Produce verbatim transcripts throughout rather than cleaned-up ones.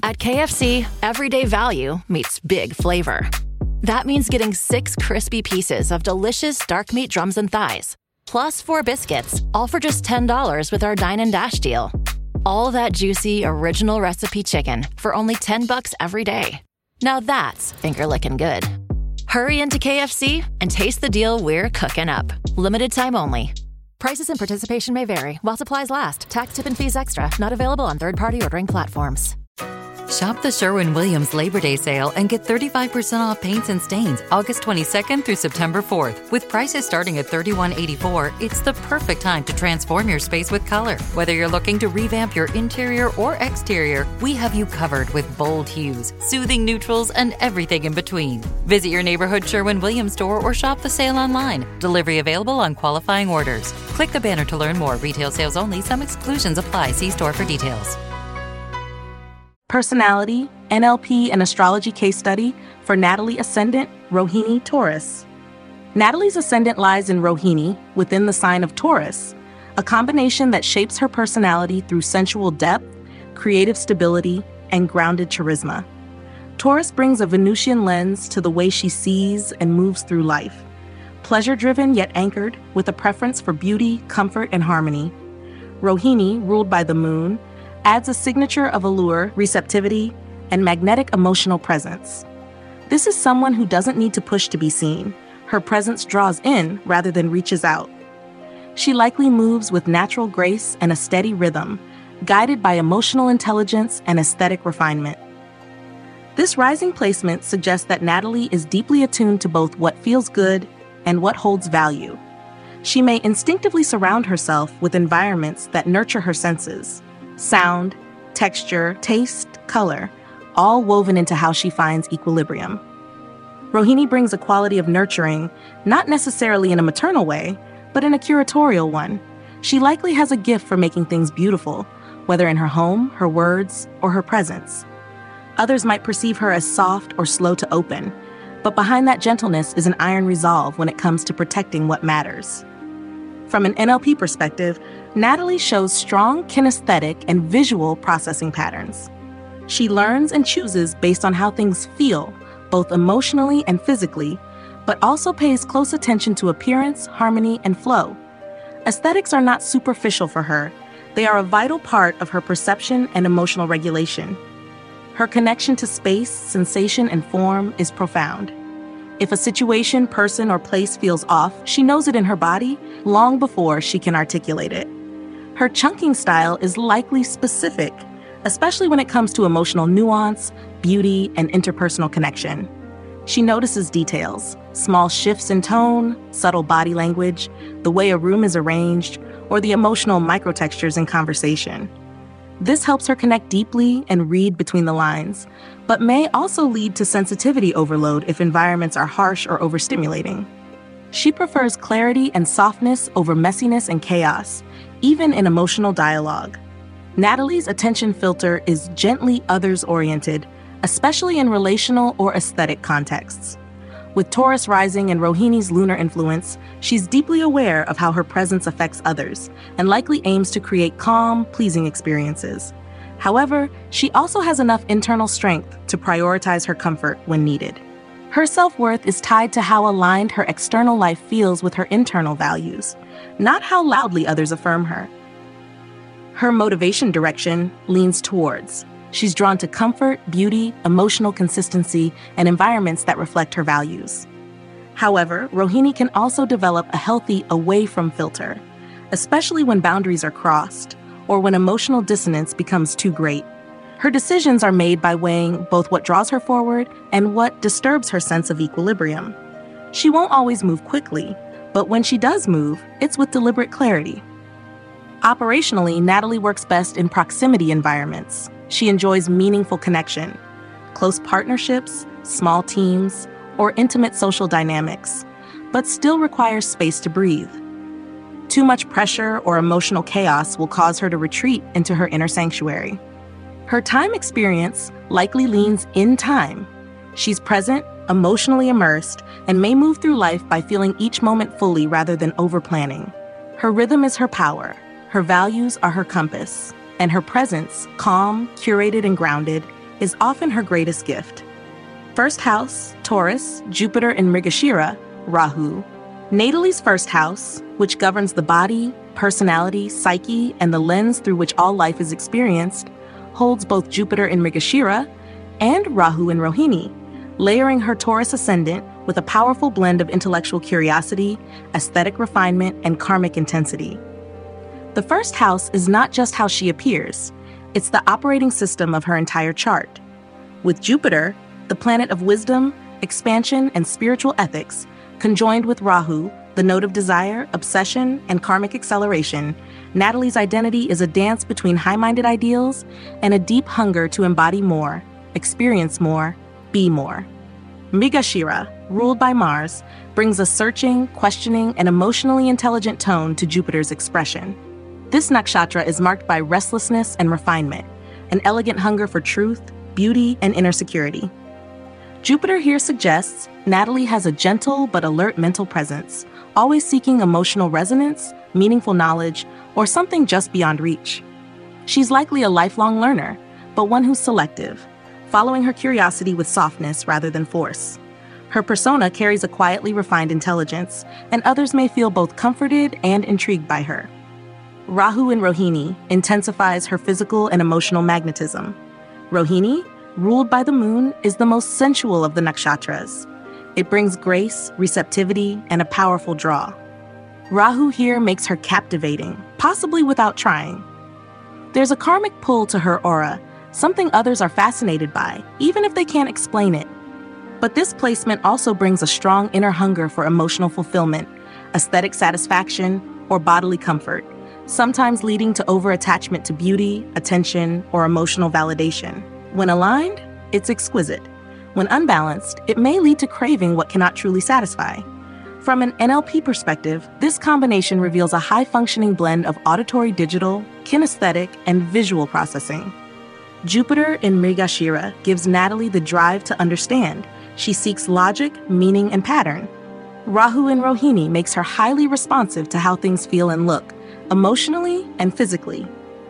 At K F C, everyday value meets big flavor. That means getting six crispy pieces of delicious dark meat drums and thighs, plus four biscuits, all for just ten dollars with our Dine and Dash deal. All that juicy, original recipe chicken for only ten bucks every day. Now that's finger-licking good. Hurry into K F C and taste the deal we're cooking up. Limited time only. Prices and participation may vary. While supplies last. Tax, tip, and fees extra. Not available on third-party ordering platforms. Shop the Sherwin-Williams Labor Day sale and get thirty-five percent off paints and stains August twenty-second through September fourth. With prices starting at thirty-one eighty-four, it's the perfect time to transform your space with color. Whether you're looking to revamp your interior or exterior, we have you covered with bold hues, soothing neutrals, and everything in between. Visit your neighborhood Sherwin-Williams store or shop the sale online. Delivery available on qualifying orders. Click the banner to learn more. Retail sales only. Some exclusions apply. See store for details. Personality, N L P, and astrology case study for Natalie Ascendant, Rohini, Taurus. Natalie's ascendant lies in Rohini, within the sign of Taurus, a combination that shapes her personality through sensual depth, creative stability, and grounded charisma. Taurus brings a Venusian lens to the way she sees and moves through life, pleasure-driven yet anchored, with a preference for beauty, comfort, and harmony. Rohini, ruled by the moon, adds a signature of allure, receptivity, and magnetic emotional presence. This is someone who doesn't need to push to be seen. Her presence draws in rather than reaches out. She likely moves with natural grace and a steady rhythm, guided by emotional intelligence and aesthetic refinement. This rising placement suggests that Natalie is deeply attuned to both what feels good and what holds value. She may instinctively surround herself with environments that nurture her senses. Sound, texture, taste, color, all woven into how she finds equilibrium. Rohini brings a quality of nurturing, not necessarily in a maternal way, but in a curatorial one. She likely has a gift for making things beautiful, whether in her home, her words, or her presence. Others might perceive her as soft or slow to open, but behind that gentleness is an iron resolve when it comes to protecting what matters. From an N L P perspective, Natalie shows strong kinesthetic and visual processing patterns. She learns and chooses based on how things feel, both emotionally and physically, but also pays close attention to appearance, harmony, and flow. Aesthetics are not superficial for her. They are a vital part of her perception and emotional regulation. Her connection to space, sensation, and form is profound. If a situation, person, or place feels off, she knows it in her body long before she can articulate it. Her chunking style is likely specific, especially when it comes to emotional nuance, beauty, and interpersonal connection. She notices details, small shifts in tone, subtle body language, the way a room is arranged, or the emotional microtextures in conversation. This helps her connect deeply and read between the lines, but may also lead to sensitivity overload if environments are harsh or overstimulating. She prefers clarity and softness over messiness and chaos, even in emotional dialogue. Natalie's attention filter is gently others-oriented, especially in relational or aesthetic contexts. With Taurus rising and Rohini's lunar influence, she's deeply aware of how her presence affects others and likely aims to create calm, pleasing experiences. However, she also has enough internal strength to prioritize her comfort when needed. Her self-worth is tied to how aligned her external life feels with her internal values, not how loudly others affirm her. Her motivation direction leans towards. She's drawn to comfort, beauty, emotional consistency, and environments that reflect her values. However, Rohini can also develop a healthy away-from filter, especially when boundaries are crossed or when emotional dissonance becomes too great. Her decisions are made by weighing both what draws her forward and what disturbs her sense of equilibrium. She won't always move quickly, but when she does move, it's with deliberate clarity. Operationally, Natalie works best in proximity environments. She enjoys meaningful connection, close partnerships, small teams, or intimate social dynamics, but still requires space to breathe. Too much pressure or emotional chaos will cause her to retreat into her inner sanctuary. Her time experience likely leans in time. She's present, emotionally immersed, and may move through life by feeling each moment fully rather than over-planning. Her rhythm is her power, her values are her compass, and her presence, calm, curated, and grounded, is often her greatest gift. First house, Taurus, Jupiter in Mrigashira, Rahu. Natalie's first house, which governs the body, personality, psyche, and the lens through which all life is experienced, holds both Jupiter in Mrigashira and Rahu in Rohini, layering her Taurus ascendant with a powerful blend of intellectual curiosity, aesthetic refinement, and karmic intensity. The first house is not just how she appears, it's the operating system of her entire chart. With Jupiter, the planet of wisdom, expansion, and spiritual ethics, conjoined with Rahu, the node of desire, obsession, and karmic acceleration, Natalie's identity is a dance between high-minded ideals and a deep hunger to embody more, experience more, be more. Mrigashira, ruled by Mars, brings a searching, questioning, and emotionally intelligent tone to Jupiter's expression. This nakshatra is marked by restlessness and refinement, an elegant hunger for truth, beauty, and inner security. Jupiter here suggests Natalie has a gentle but alert mental presence, always seeking emotional resonance, meaningful knowledge, or something just beyond reach. She's likely a lifelong learner, but one who's selective, following her curiosity with softness rather than force. Her persona carries a quietly refined intelligence, and others may feel both comforted and intrigued by her. Rahu in Rohini intensifies her physical and emotional magnetism. Rohini, ruled by the moon, is the most sensual of the nakshatras. It brings grace, receptivity, and a powerful draw. Rahu here makes her captivating, possibly without trying. There's a karmic pull to her aura, something others are fascinated by, even if they can't explain it. But this placement also brings a strong inner hunger for emotional fulfillment, aesthetic satisfaction, or bodily comfort, sometimes leading to over-attachment to beauty, attention, or emotional validation. When aligned, it's exquisite. When unbalanced, it may lead to craving what cannot truly satisfy. From an N L P perspective, this combination reveals a high-functioning blend of auditory digital, kinesthetic, and visual processing. Jupiter in Mrigashira gives Natalie the drive to understand. She seeks logic, meaning, and pattern. Rahu in Rohini makes her highly responsive to how things feel and look, emotionally and physically.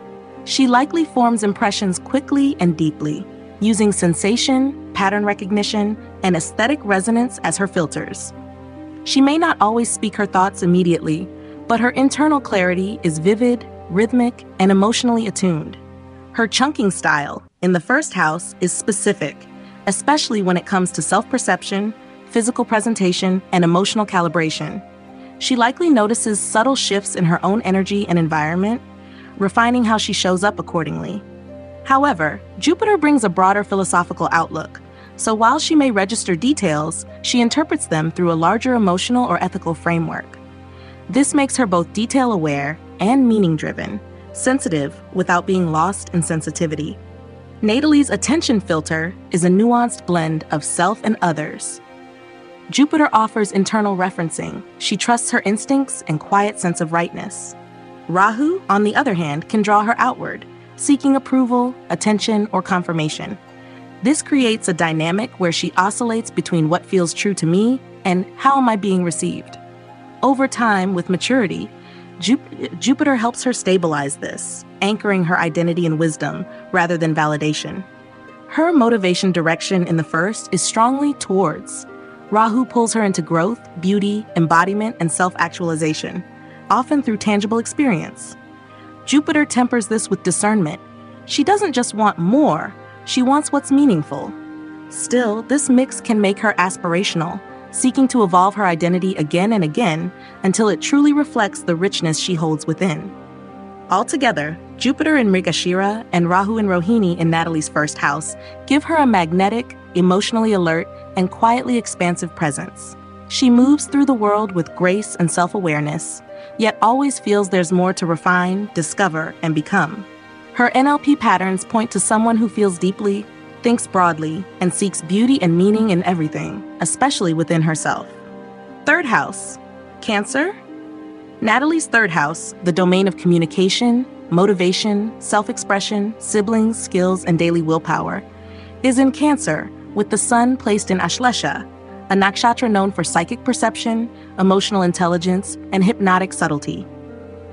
She likely forms impressions quickly and deeply, using sensation, pattern recognition, and aesthetic resonance as her filters. She may not always speak her thoughts immediately, but her internal clarity is vivid, rhythmic, and emotionally attuned. Her chunking style, in the first house, is specific, especially when it comes to self-perception, physical presentation, and emotional calibration. She likely notices subtle shifts in her own energy and environment, refining how she shows up accordingly. However, Jupiter brings a broader philosophical outlook, so while she may register details, she interprets them through a larger emotional or ethical framework. This makes her both detail-aware and meaning-driven, sensitive without being lost in sensitivity. Natalie's attention filter is a nuanced blend of self and others. Jupiter offers internal referencing. She trusts her instincts and quiet sense of rightness. Rahu, on the other hand, can draw her outward, seeking approval, attention, or confirmation. This creates a dynamic where she oscillates between what feels true to me and how am I being received. Over time, with maturity, Jup- Jupiter helps her stabilize this, anchoring her identity in wisdom rather than validation. Her motivation direction in the first is strongly towards. Rahu pulls her into growth, beauty, embodiment, and self-actualization, often through tangible experience. Jupiter tempers this with discernment. She doesn't just want more, she wants what's meaningful. Still, this mix can make her aspirational, seeking to evolve her identity again and again until it truly reflects the richness she holds within. Altogether, Jupiter in Mrigashira and Rahu in Rohini in Natalie's first house give her a magnetic, emotionally alert, and quietly expansive presence. She moves through the world with grace and self-awareness, yet always feels there's more to refine, discover, and become. Her N L P patterns point to someone who feels deeply, thinks broadly, and seeks beauty and meaning in everything, especially within herself. Third house, Cancer. Natalie's third house, the domain of communication, motivation, self-expression, siblings, skills, and daily willpower, is in Cancer, with the sun placed in Ashlesha, a nakshatra known for psychic perception, emotional intelligence, and hypnotic subtlety.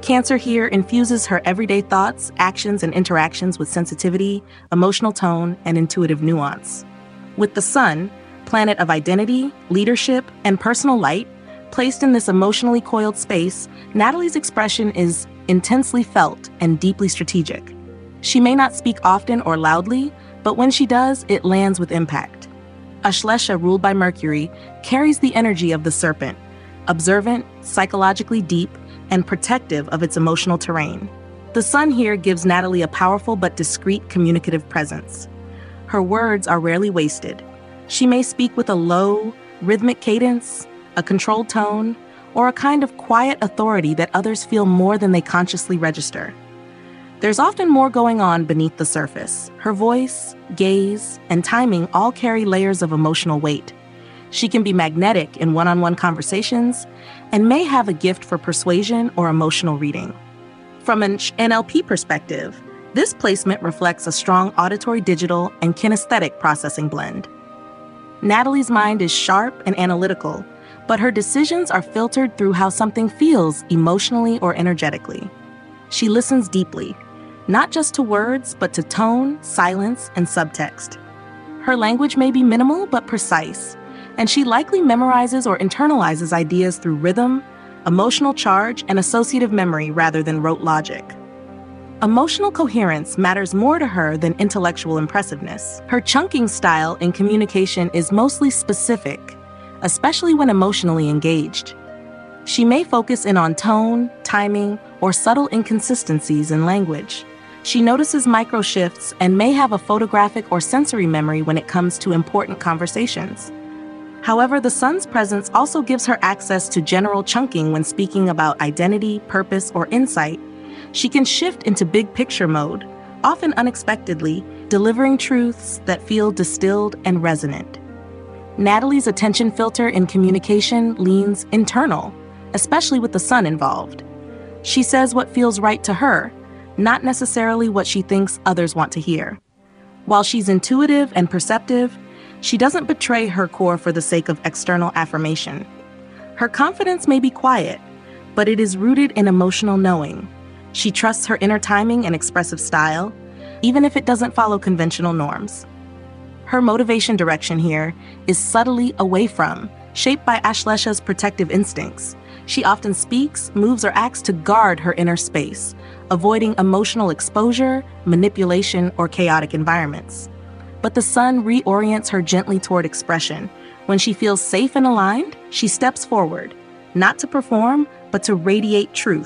Cancer here infuses her everyday thoughts, actions, and interactions with sensitivity, emotional tone, and intuitive nuance. With the Sun, planet of identity, leadership, and personal light, placed in this emotionally coiled space, Natalie's expression is intensely felt and deeply strategic. She may not speak often or loudly, but when she does, it lands with impact. Ashlesha, ruled by Mercury, carries the energy of the serpent, observant, psychologically deep, and protective of its emotional terrain. The Sun here gives Natalie a powerful but discreet communicative presence. Her words are rarely wasted. She may speak with a low, rhythmic cadence, a controlled tone, or a kind of quiet authority that others feel more than they consciously register. There's often more going on beneath the surface. Her voice, gaze, and timing all carry layers of emotional weight. She can be magnetic in one-on-one conversations and may have a gift for persuasion or emotional reading. From an N L P perspective, this placement reflects a strong auditory, digital, and kinesthetic processing blend. Natalie's mind is sharp and analytical, but her decisions are filtered through how something feels emotionally or energetically. She listens deeply, not just to words, but to tone, silence, and subtext. Her language may be minimal but precise, and she likely memorizes or internalizes ideas through rhythm, emotional charge, and associative memory rather than rote logic. Emotional coherence matters more to her than intellectual impressiveness. Her chunking style in communication is mostly specific, especially when emotionally engaged. She may focus in on tone, timing, or subtle inconsistencies in language. She notices micro shifts and may have a photographic or sensory memory when it comes to important conversations. However, the Sun's presence also gives her access to general chunking when speaking about identity, purpose, or insight. She can shift into big picture mode, often unexpectedly, delivering truths that feel distilled and resonant. Natalie's attention filter in communication leans internal, especially with the Sun involved. She says what feels right to her, not necessarily what she thinks others want to hear. While she's intuitive and perceptive, she doesn't betray her core for the sake of external affirmation. Her confidence may be quiet, but it is rooted in emotional knowing. She trusts her inner timing and expressive style, even if it doesn't follow conventional norms. Her motivation direction here is subtly away from, shaped by Ashlesha's protective instincts. She often speaks, moves, or acts to guard her inner space, avoiding emotional exposure, manipulation, or chaotic environments. But the Sun reorients her gently toward expression. When she feels safe and aligned, she steps forward, not to perform, but to radiate truth.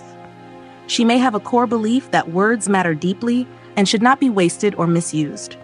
She may have a core belief that words matter deeply and should not be wasted or misused.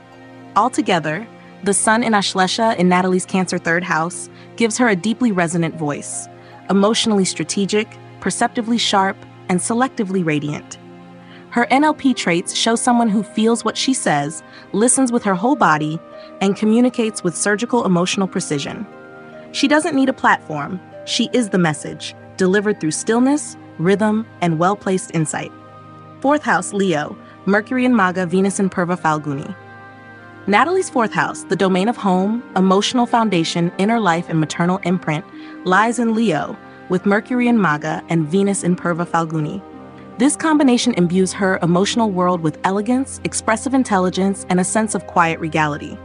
Altogether, the Sun in Ashlesha in Natalie's Cancer third house gives her a deeply resonant voice, emotionally strategic, perceptively sharp, and selectively radiant. Her N L P traits show someone who feels what she says, listens with her whole body, and communicates with surgical emotional precision. She doesn't need a platform. She is the message, delivered through stillness, rhythm, and well-placed insight. Fourth house, Leo, Mercury in Maga, Venus in Purva Falguni. Natalie's fourth house, the domain of home, emotional foundation, inner life, and maternal imprint, lies in Leo, with Mercury in Maga and Venus in Purva Falguni. This combination imbues her emotional world with elegance, expressive intelligence, and a sense of quiet regality.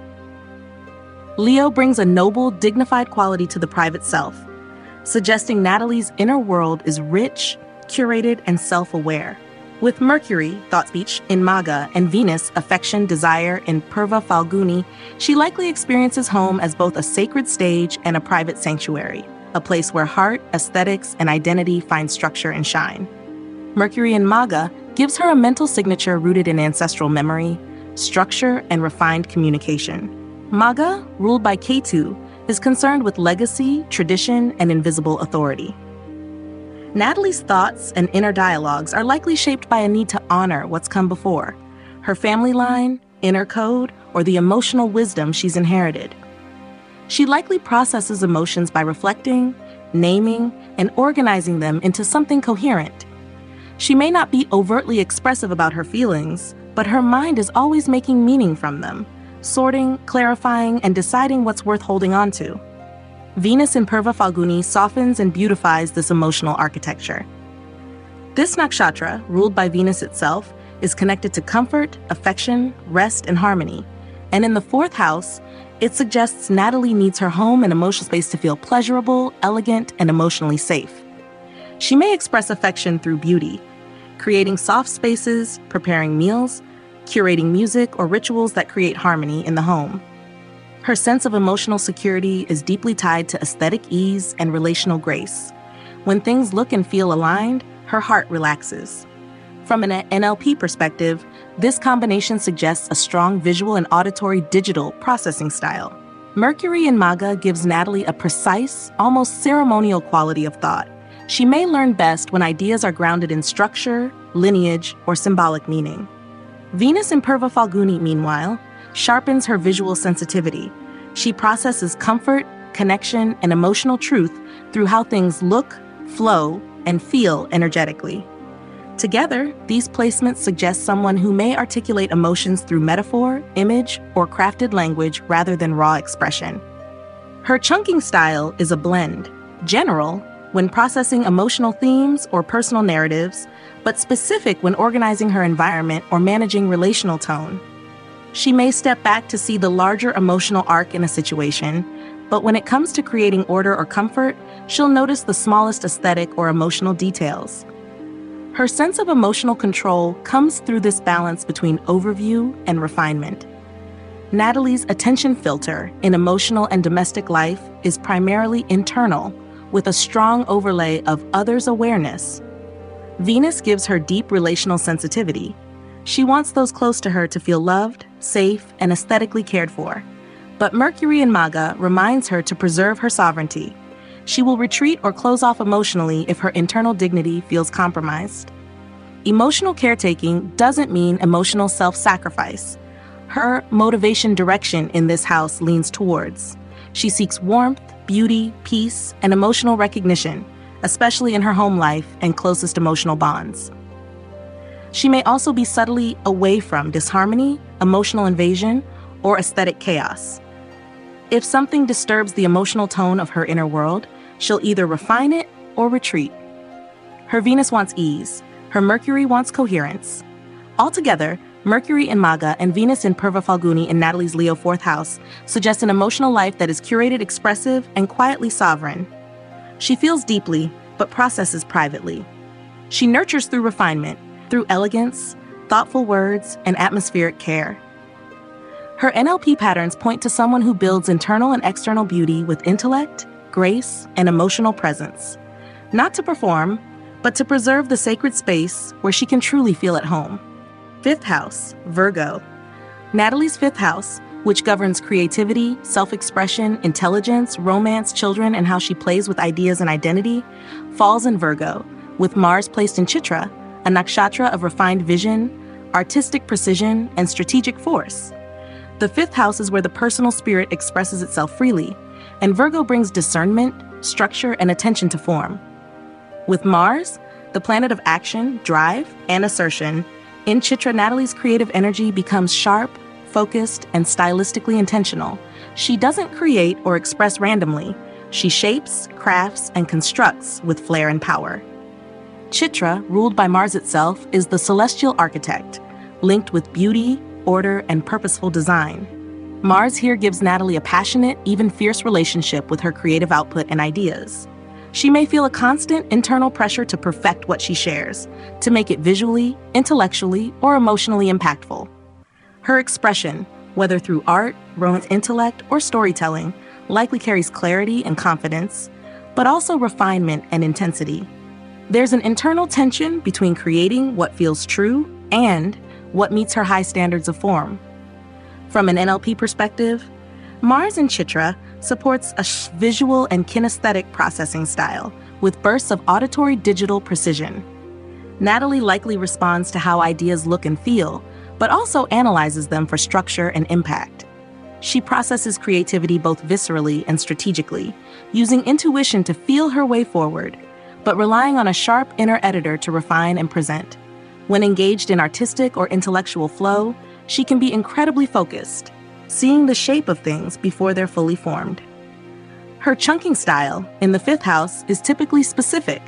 Leo brings a noble, dignified quality to the private self, suggesting Natalie's inner world is rich, curated, and self-aware. With Mercury, thought speech, in Maga, and Venus, affection, desire, in Purva Falguni, she likely experiences home as both a sacred stage and a private sanctuary, a place where heart, aesthetics, and identity find structure and shine. Mercury in Maga gives her a mental signature rooted in ancestral memory, structure, and refined communication. Maga, ruled by Ketu, is concerned with legacy, tradition, and invisible authority. Natalie's thoughts and inner dialogues are likely shaped by a need to honor what's come before, her family line, inner code, or the emotional wisdom she's inherited. She likely processes emotions by reflecting, naming, and organizing them into something coherent. She may not be overtly expressive about her feelings, but her mind is always making meaning from them, sorting, clarifying, and deciding what's worth holding on to. Venus in Purva Falguni softens and beautifies this emotional architecture. This nakshatra, ruled by Venus itself, is connected to comfort, affection, rest, and harmony. And in the fourth house, it suggests Natalie needs her home and emotional space to feel pleasurable, elegant, and emotionally safe. She may express affection through beauty, creating soft spaces, preparing meals, curating music, or rituals that create harmony in the home. Her sense of emotional security is deeply tied to aesthetic ease and relational grace. When things look and feel aligned, her heart relaxes. From an N L P perspective, this combination suggests a strong visual and auditory digital processing style. Mercury in Magha gives Natalie a precise, almost ceremonial quality of thought. She may learn best when ideas are grounded in structure, lineage, or symbolic meaning. Venus in Purva Falguni, meanwhile, sharpens her visual sensitivity. She processes comfort, connection, and emotional truth through how things look, flow, and feel energetically. Together, these placements suggest someone who may articulate emotions through metaphor, image, or crafted language rather than raw expression. Her chunking style is a blend, general when processing emotional themes or personal narratives, but specific when organizing her environment or managing relational tone. She may step back to see the larger emotional arc in a situation, but when it comes to creating order or comfort, she'll notice the smallest aesthetic or emotional details. Her sense of emotional control comes through this balance between overview and refinement. Natalie's attention filter in emotional and domestic life is primarily internal, with a strong overlay of others' awareness. Venus gives her deep relational sensitivity. She wants those close to her to feel loved, safe, and aesthetically cared for. But Mercury in Magha reminds her to preserve her sovereignty. She will retreat or close off emotionally if her internal dignity feels compromised. Emotional caretaking doesn't mean emotional self-sacrifice. Her motivation direction in this house leans towards. She seeks warmth, beauty, peace, and emotional recognition, especially in her home life and closest emotional bonds. She may also be subtly away from disharmony, emotional invasion, or aesthetic chaos. If something disturbs the emotional tone of her inner world, she'll either refine it or retreat. Her Venus wants ease. Her Mercury wants coherence. Altogether, Mercury in Magha and Venus in Purva Falguni in Natalie's Leo fourth house suggest an emotional life that is curated, expressive, and quietly sovereign. She feels deeply, but processes privately. She nurtures through refinement, through elegance, thoughtful words, and atmospheric care. Her N L P patterns point to someone who builds internal and external beauty with intellect, grace, and emotional presence, not to perform, but to preserve the sacred space where she can truly feel at home. Fifth house, Virgo. Natalie's fifth house, which governs creativity, self-expression, intelligence, romance, children, and how she plays with ideas and identity, falls in Virgo, with Mars placed in Chitra, a nakshatra of refined vision, artistic precision, and strategic force. The fifth house is where the personal spirit expresses itself freely, and Virgo brings discernment, structure, and attention to form. With Mars, the planet of action, drive, and assertion, in Chitra, Natalie's creative energy becomes sharp, focused, and stylistically intentional. She doesn't create or express randomly. She shapes, crafts, and constructs with flair and power. Chitra, ruled by Mars itself, is the celestial architect, linked with beauty, order, and purposeful design. Mars here gives Natalie a passionate, even fierce relationship with her creative output and ideas. She may feel a constant internal pressure to perfect what she shares, to make it visually, intellectually, or emotionally impactful. Her expression, whether through art, romance, intellect, or storytelling, likely carries clarity and confidence, but also refinement and intensity. There's an internal tension between creating what feels true and what meets her high standards of form. From an N L P perspective, Mars in Chitra supports a sh- visual and kinesthetic processing style with bursts of auditory digital precision. Natalie likely responds to how ideas look and feel, but also analyzes them for structure and impact. She processes creativity both viscerally and strategically, using intuition to feel her way forward, but relying on a sharp inner editor to refine and present. When engaged in artistic or intellectual flow, she can be incredibly focused, seeing the shape of things before they're fully formed. Her chunking style, in the fifth house, is typically specific.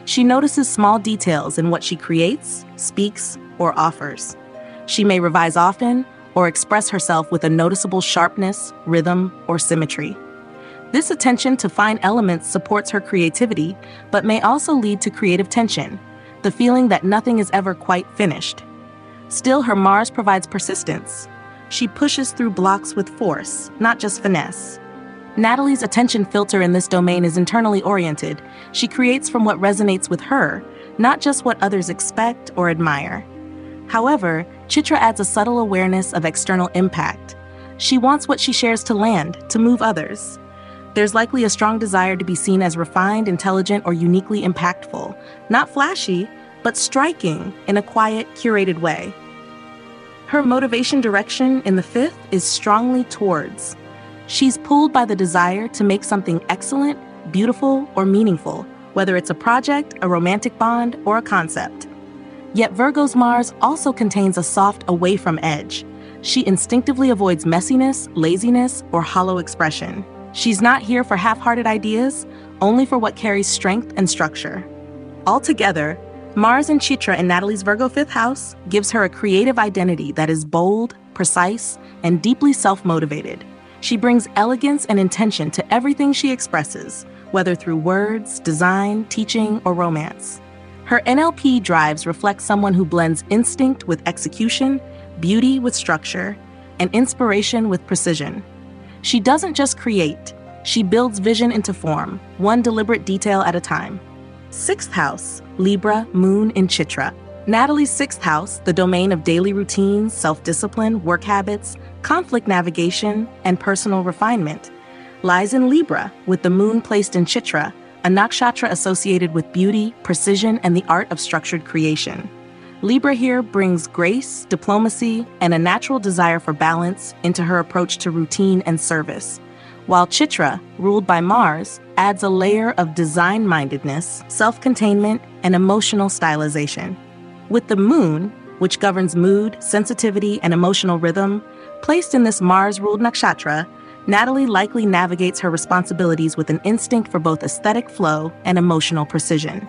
She notices small details in what she creates, speaks, or offers. She may revise often or express herself with a noticeable sharpness, rhythm, or symmetry. This attention to fine elements supports her creativity, but may also lead to creative tension, the feeling that nothing is ever quite finished. Still, her Mars provides persistence. She pushes through blocks with force, not just finesse. Natalie's attention filter in this domain is internally oriented. She creates from what resonates with her, not just what others expect or admire. However, Chitra adds a subtle awareness of external impact. She wants what she shares to land, to move others. There's likely a strong desire to be seen as refined, intelligent, or uniquely impactful, not flashy, but striking in a quiet, curated way. Her motivation direction in the fifth is strongly towards. She's pulled by the desire to make something excellent, beautiful, or meaningful, whether it's a project, a romantic bond, or a concept. Yet Virgo's Mars also contains a soft away-from edge. She instinctively avoids messiness, laziness, or hollow expression. She's not here for half-hearted ideas, only for what carries strength and structure. Altogether, Mars and Chitra in Natalie's Virgo fifth house gives her a creative identity that is bold, precise, and deeply self-motivated. She brings elegance and intention to everything she expresses, whether through words, design, teaching, or romance. Her N L P drives reflect someone who blends instinct with execution, beauty with structure, and inspiration with precision. She doesn't just create, she builds vision into form, one deliberate detail at a time. Sixth house, Libra, Moon in Chitra. Natalie's sixth house, the domain of daily routines, self-discipline, work habits, conflict navigation, and personal refinement, lies in Libra, with the Moon placed in Chitra, a nakshatra associated with beauty, precision, and the art of structured creation. Libra here brings grace, diplomacy, and a natural desire for balance into her approach to routine and service, while Chitra, ruled by Mars, adds a layer of design-mindedness, self-containment, and emotional stylization. With the Moon, which governs mood, sensitivity, and emotional rhythm, placed in this Mars-ruled nakshatra, Natalie likely navigates her responsibilities with an instinct for both aesthetic flow and emotional precision.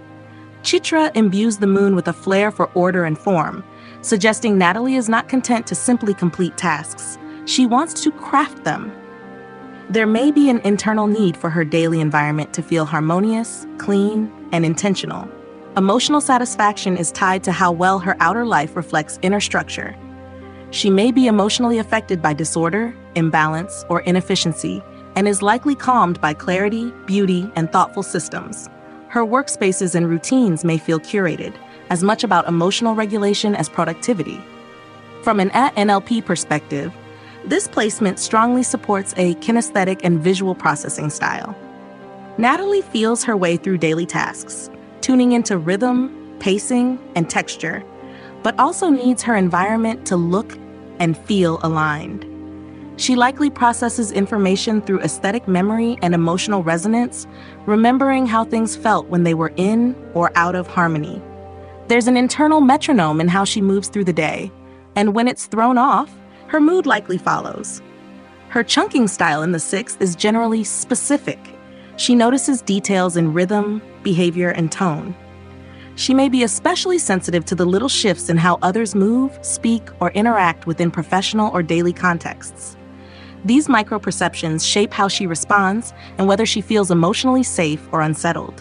Chitra imbues the Moon with a flair for order and form, suggesting Natalie is not content to simply complete tasks. She wants to craft them. There may be an internal need for her daily environment to feel harmonious, clean, and intentional. Emotional satisfaction is tied to how well her outer life reflects inner structure. She may be emotionally affected by disorder, imbalance, or inefficiency, and is likely calmed by clarity, beauty, and thoughtful systems. Her workspaces and routines may feel curated, as much about emotional regulation as productivity. From an N L P perspective, this placement strongly supports a kinesthetic and visual processing style. Natalie feels her way through daily tasks, tuning into rhythm, pacing, and texture, but also needs her environment to look and feel aligned. She likely processes information through aesthetic memory and emotional resonance, remembering how things felt when they were in or out of harmony. There's an internal metronome in how she moves through the day, and when it's thrown off, her mood likely follows. Her chunking style in the sixth is generally specific. She notices details in rhythm, behavior, and tone. She may be especially sensitive to the little shifts in how others move, speak, or interact within professional or daily contexts. These micro-perceptions shape how she responds and whether she feels emotionally safe or unsettled.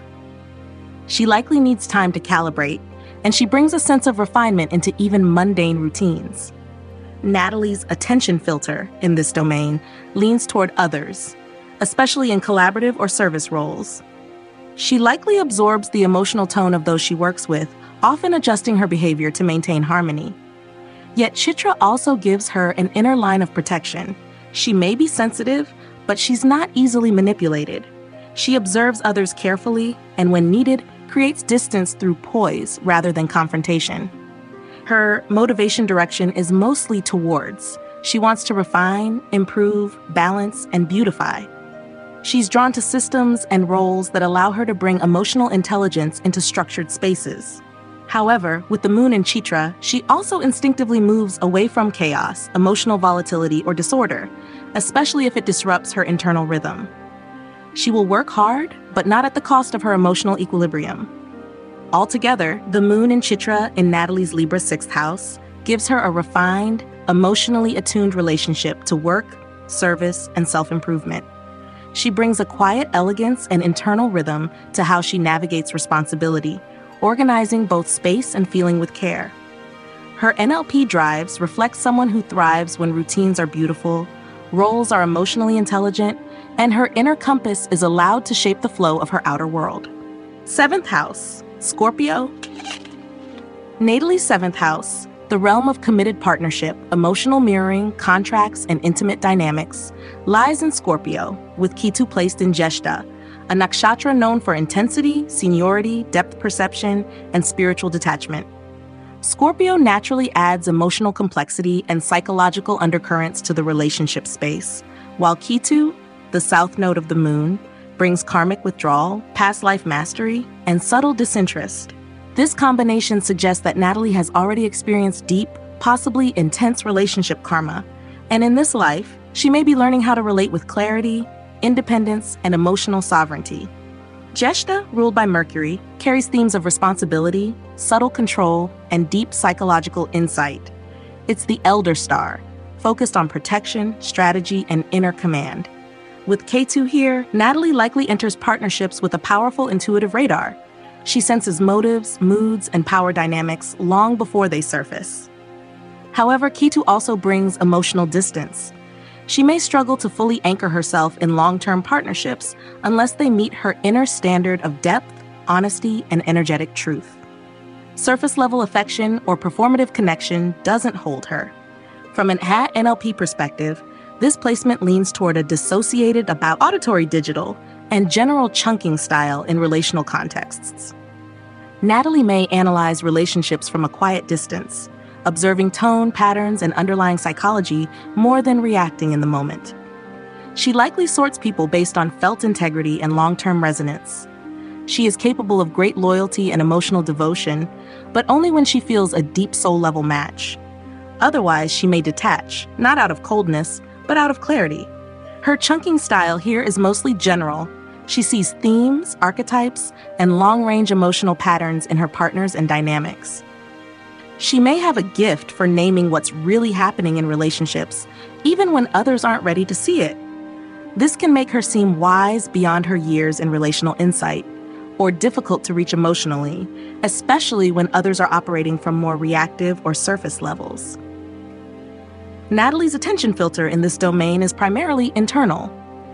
She likely needs time to calibrate, and she brings a sense of refinement into even mundane routines. Natalie's attention filter in this domain leans toward others, especially in collaborative or service roles. She likely absorbs the emotional tone of those she works with, often adjusting her behavior to maintain harmony. Yet Chitra also gives her an inner line of protection. She may be sensitive, but she's not easily manipulated. She observes others carefully and, when needed, creates distance through poise rather than confrontation. Her motivation direction is mostly towards. She wants to refine, improve, balance, and beautify. She's drawn to systems and roles that allow her to bring emotional intelligence into structured spaces. However, with the Moon in Chitra, she also instinctively moves away from chaos, emotional volatility, or disorder, especially if it disrupts her internal rhythm. She will work hard, but not at the cost of her emotional equilibrium. Altogether, the moon in Chitra in Natalie's Libra sixth house gives her a refined, emotionally attuned relationship to work, service, and self-improvement. She brings a quiet elegance and internal rhythm to how she navigates responsibility, organizing both space and feeling with care. Her N L P drives reflect someone who thrives when routines are beautiful, roles are emotionally intelligent, and her inner compass is allowed to shape the flow of her outer world. Seventh house, Scorpio. Natalie's seventh house, the realm of committed partnership, emotional mirroring, contracts, and intimate dynamics, lies in Scorpio, with Ketu placed in Jeshta, a nakshatra known for intensity, seniority, depth perception, and spiritual detachment. Scorpio naturally adds emotional complexity and psychological undercurrents to the relationship space, while Ketu, the south node of the moon, brings karmic withdrawal, past life mastery, and subtle disinterest. This combination suggests that Natalie has already experienced deep, possibly intense relationship karma, and in this life, she may be learning how to relate with clarity, independence, and emotional sovereignty. Jeshta, ruled by Mercury, carries themes of responsibility, subtle control, and deep psychological insight. It's the elder star, focused on protection, strategy, and inner command. With Ketu here, Natalie likely enters partnerships with a powerful intuitive radar. She senses motives, moods, and power dynamics long before they surface. However, Ketu also brings emotional distance. She may struggle to fully anchor herself in long-term partnerships unless they meet her inner standard of depth, honesty, and energetic truth. Surface-level affection or performative connection doesn't hold her. From an N L P perspective, this placement leans toward a dissociated about auditory digital and general chunking style in relational contexts. Natalie may analyze relationships from a quiet distance, observing tone, patterns, and underlying psychology more than reacting in the moment. She likely sorts people based on felt integrity and long-term resonance. She is capable of great loyalty and emotional devotion, but only when she feels a deep soul-level match. Otherwise, she may detach, not out of coldness, but out of clarity. Her chunking style here is mostly general. She sees themes, archetypes, and long-range emotional patterns in her partners and dynamics. She may have a gift for naming what's really happening in relationships, even when others aren't ready to see it. This can make her seem wise beyond her years in relational insight, or difficult to reach emotionally, especially when others are operating from more reactive or surface levels. Natalie's attention filter in this domain is primarily internal.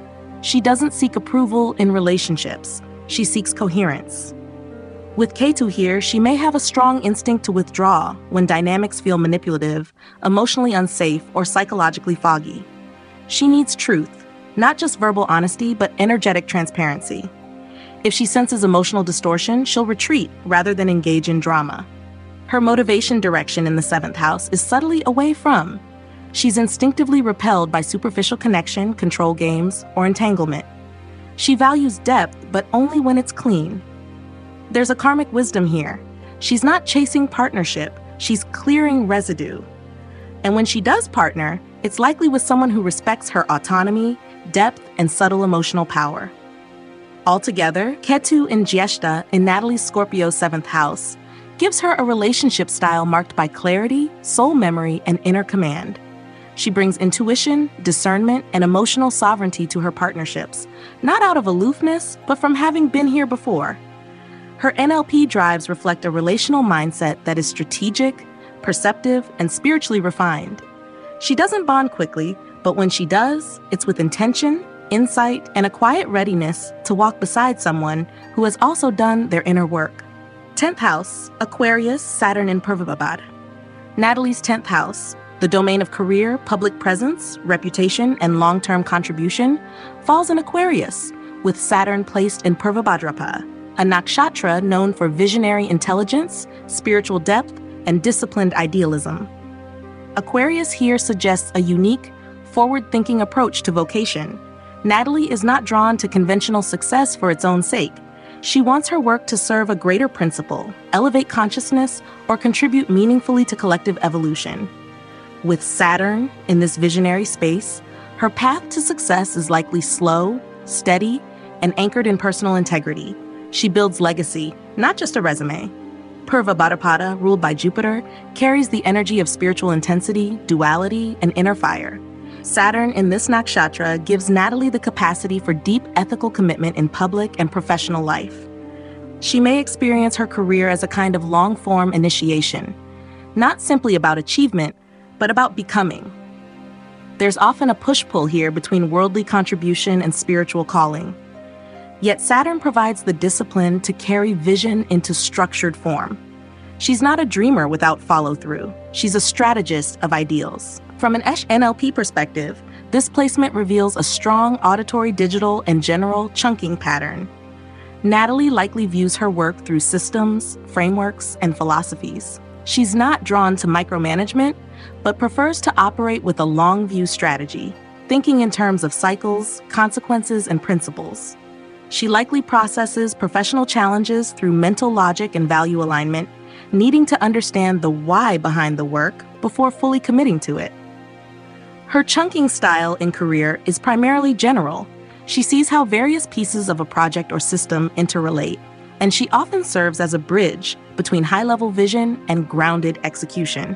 She doesn't seek approval in relationships. She seeks coherence. With Ketu here, she may have a strong instinct to withdraw when dynamics feel manipulative, emotionally unsafe, or psychologically foggy. She needs truth, not just verbal honesty, but energetic transparency. If she senses emotional distortion, she'll retreat rather than engage in drama. Her motivation direction in the seventh house is subtly away from. She's instinctively repelled by superficial connection, control games, or entanglement. She values depth, but only when it's clean. There's a karmic wisdom here. She's not chasing partnership, she's clearing residue. And when she does partner, it's likely with someone who respects her autonomy, depth, and subtle emotional power. Altogether, Ketu in Jeshta in Natalie's Scorpio seventh house gives her a relationship style marked by clarity, soul memory, and inner command. She brings intuition, discernment, and emotional sovereignty to her partnerships, not out of aloofness, but from having been here before. Her N L P drives reflect a relational mindset that is strategic, perceptive, and spiritually refined. She doesn't bond quickly, but when she does, it's with intention, insight, and a quiet readiness to walk beside someone who has also done their inner work. tenth house, Aquarius, Saturn in Purvabhad. Natalie's tenth house, the domain of career, public presence, reputation, and long-term contribution, falls in Aquarius, with Saturn placed in Purvabhadrapa, a nakshatra known for visionary intelligence, spiritual depth, and disciplined idealism. Aquarius here suggests a unique, forward-thinking approach to vocation. Natalie is not drawn to conventional success for its own sake. She wants her work to serve a greater principle, elevate consciousness, or contribute meaningfully to collective evolution. With Saturn in this visionary space, her path to success is likely slow, steady, and anchored in personal integrity, She builds legacy, not just a resume. Purva Bhadrapada, ruled by Jupiter, carries the energy of spiritual intensity, duality, and inner fire. Saturn in this nakshatra gives Natalie the capacity for deep ethical commitment in public and professional life. She may experience her career as a kind of long-form initiation, not simply about achievement, but about becoming. There's often a push-pull here between worldly contribution and spiritual calling. Yet Saturn provides the discipline to carry vision into structured form. She's not a dreamer without follow-through. She's a strategist of ideals. From an N L P perspective, this placement reveals a strong auditory, digital, and general chunking pattern. Natalie likely views her work through systems, frameworks, and philosophies. She's not drawn to micromanagement, but prefers to operate with a long-view strategy, thinking in terms of cycles, consequences, and principles. She likely processes professional challenges through mental logic and value alignment, needing to understand the why behind the work before fully committing to it. Her chunking style in career is primarily general. She sees how various pieces of a project or system interrelate, and she often serves as a bridge between high-level vision and grounded execution.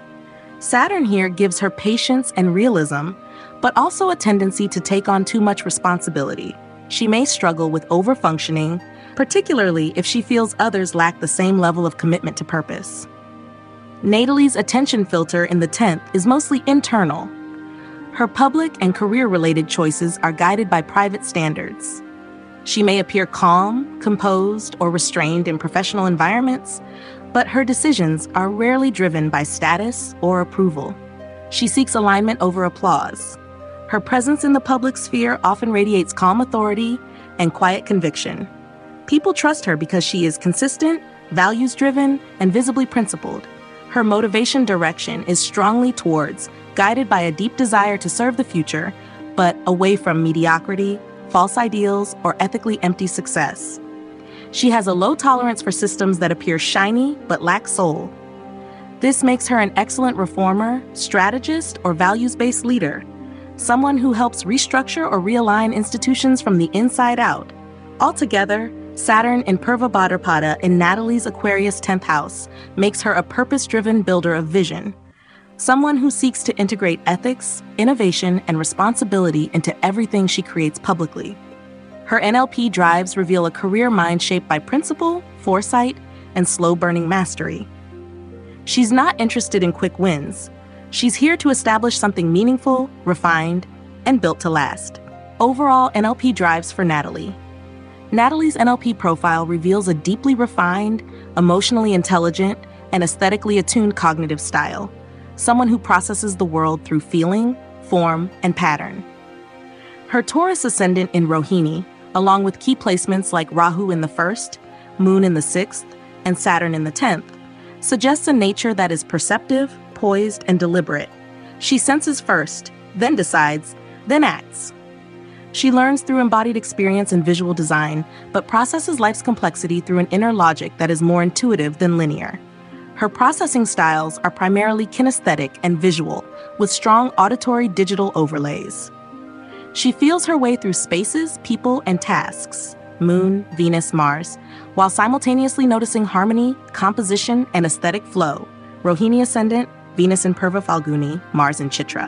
Saturn here gives her patience and realism, but also a tendency to take on too much responsibility. She may struggle with overfunctioning, particularly if she feels others lack the same level of commitment to purpose. Natalie's attention filter in the tenth is mostly internal. Her public and career-related choices are guided by private standards. She may appear calm, composed, or restrained in professional environments, but her decisions are rarely driven by status or approval. She seeks alignment over applause. Her presence in the public sphere often radiates calm authority and quiet conviction. People trust her because she is consistent, values-driven, and visibly principled. Her motivation direction is strongly towards, guided by a deep desire to serve the future, but away from mediocrity, false ideals, or ethically empty success. She has a low tolerance for systems that appear shiny but lack soul. This makes her an excellent reformer, strategist, or values-based leader, someone who helps restructure or realign institutions from the inside out. Altogether, Saturn in Purva Bhadrapada in Natalie's Aquarius tenth house makes her a purpose-driven builder of vision, someone who seeks to integrate ethics, innovation, and responsibility into everything she creates publicly. Her N L P drives reveal a career mind shaped by principle, foresight, and slow-burning mastery. She's not interested in quick wins. She's here to establish something meaningful, refined, and built to last. Overall N L P drives for Natalie. Natalie's N L P profile reveals a deeply refined, emotionally intelligent, and aesthetically attuned cognitive style, someone who processes the world through feeling, form, and pattern. Her Taurus ascendant in Rohini, along with key placements like Rahu in the first, Moon in the sixth, and Saturn in the tenth, suggests a nature that is perceptive, poised, and deliberate. She senses first, then decides, then acts. She learns through embodied experience and visual design, but processes life's complexity through an inner logic that is more intuitive than linear. Her processing styles are primarily kinesthetic and visual, with strong auditory digital overlays. She feels her way through spaces, people, and tasks, Moon, Venus, Mars, while simultaneously noticing harmony, composition, and aesthetic flow, Rohini ascendant, Venus in Purva Falguni, Mars in Chitra.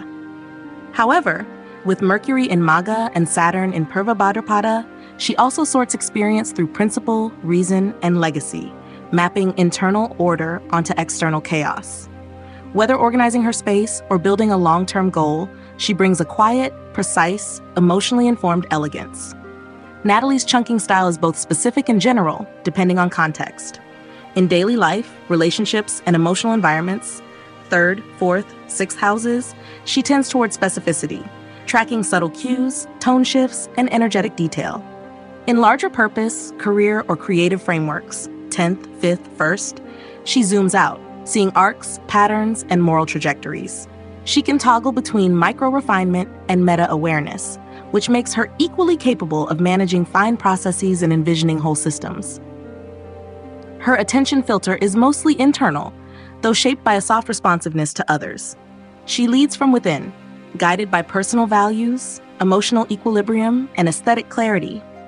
However, with Mercury in Magha and Saturn in Purva Bhadrapada, she also sorts experience through principle, reason, and legacy, mapping internal order onto external chaos. Whether organizing her space or building a long-term goal, she brings a quiet, precise, emotionally informed elegance. Natalie's chunking style is both specific and general, depending on context. In daily life, relationships, and emotional environments, third, fourth, sixth houses, she tends towards specificity, tracking subtle cues, tone shifts, and energetic detail. In larger purpose, career, or creative frameworks, tenth, fifth, first, she zooms out, seeing arcs, patterns, and moral trajectories. She can toggle between micro-refinement and meta-awareness, which makes her equally capable of managing fine processes and envisioning whole systems. Her attention filter is mostly internal, though shaped by a soft responsiveness to others. She leads from within, guided by personal values, emotional equilibrium, and aesthetic clarity,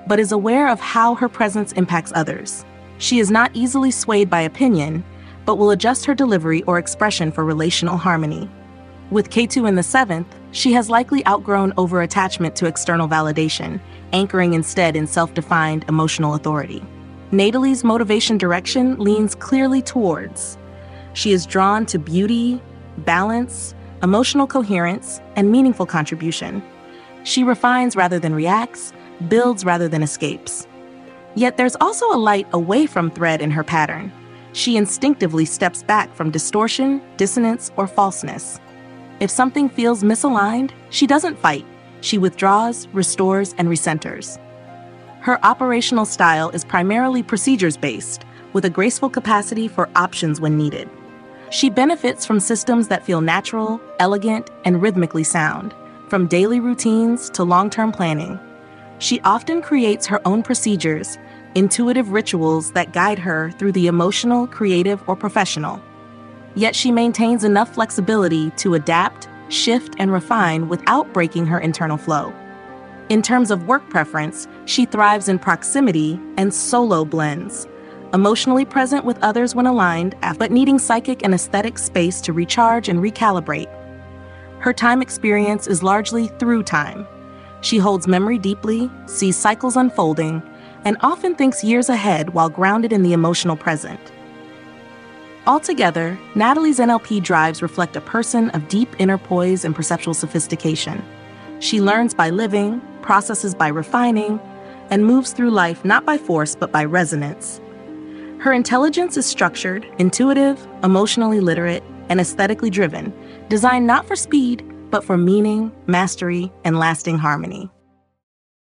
but is aware of how her presence impacts others. She is not easily swayed by opinion, but will adjust her delivery or expression for relational harmony. With Ketu in the seventh, she has likely outgrown over-attachment to external validation, anchoring instead in self-defined emotional authority. Natalie's motivation direction leans clearly towards. She is drawn to beauty, balance, emotional coherence, and meaningful contribution. She refines rather than reacts, builds rather than escapes. Yet there's also a light away from thread in her pattern. She instinctively steps back from distortion, dissonance, or falseness. If something feels misaligned, she doesn't fight. She withdraws, restores, and recenters. Her operational style is primarily procedures-based, with a graceful capacity for options when needed. She benefits from systems that feel natural, elegant, and rhythmically sound, from daily routines to long-term planning. She often creates her own procedures, intuitive rituals that guide her through the emotional, creative, or professional. Yet she maintains enough flexibility to adapt, shift, and refine without breaking her internal flow. In terms of work preference, she thrives in proximity and solo blends, emotionally present with others when aligned, but needing psychic and aesthetic space to recharge and recalibrate. Her time experience is largely through time. She holds memory deeply, sees cycles unfolding, and often thinks years ahead while grounded in the emotional present. Altogether, Natalie's N L P drives reflect a person of deep inner poise and perceptual sophistication. She learns by living, processes by refining, and moves through life not by force but by resonance. Her intelligence is structured, intuitive, emotionally literate, and aesthetically driven, designed not for speed, but for meaning, mastery, and lasting harmony.